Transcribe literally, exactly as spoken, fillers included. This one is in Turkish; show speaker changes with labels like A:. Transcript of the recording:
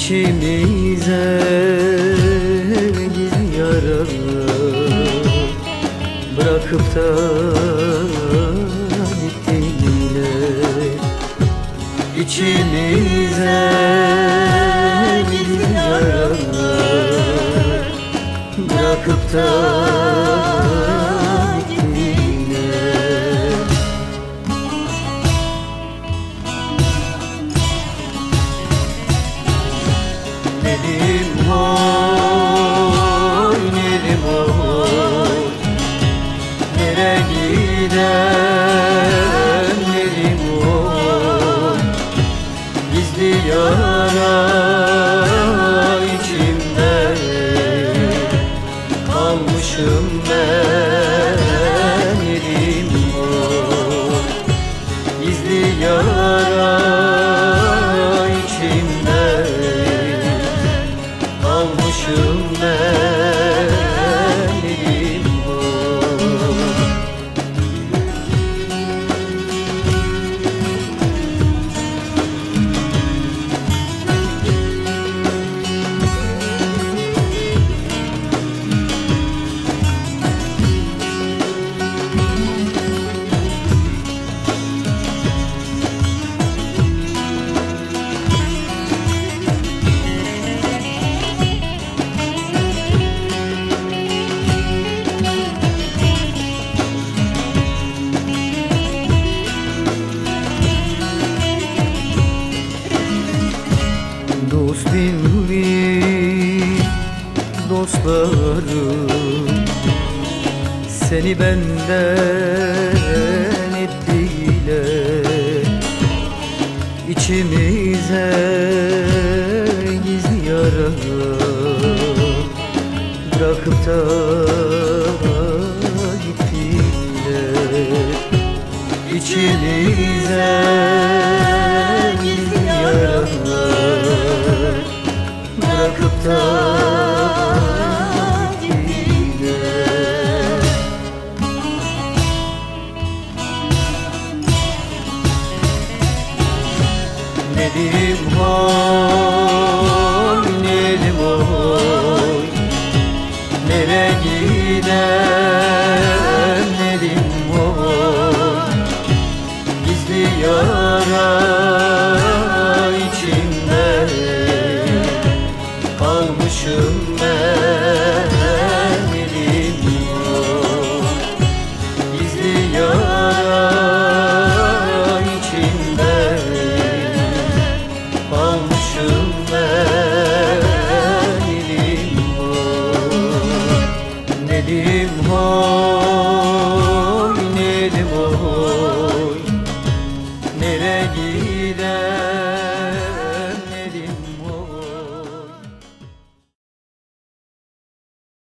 A: İçimize gizli yara bırakıp da gittin yine. İçimize gizli yara bırakıp da gittin yine. Nedim oy, nedim oy, nereye giden nedim oy, gizli yara içimde kalmışım ben nedim oy, gizli yara içimde kalmışım benim o. Dost bildi dostlarım, seni benden ettiler. İçimize gizli yara bırakıp da gittiler. İçimize gizli yara bırakıp da gittiler. Nedim oy, nedim oy, nereye giden nedim oy, gizli yara içimde kalmışım ben nedim oy, gizli yara içimde kalmışım ben nedim oy, nedim oy.